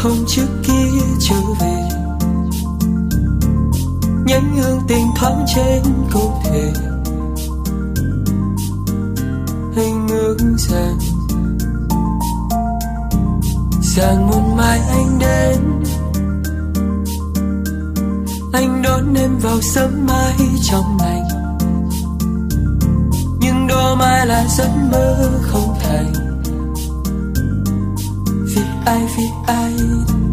hồng trước kia trở về, nhánh hương tình thoáng trên câu thề. Anh ước rằng một mai anh đến, anh đón em vào sớm mai trong lành. Nhưng đó mai là giấc mơ không thành. Vì ai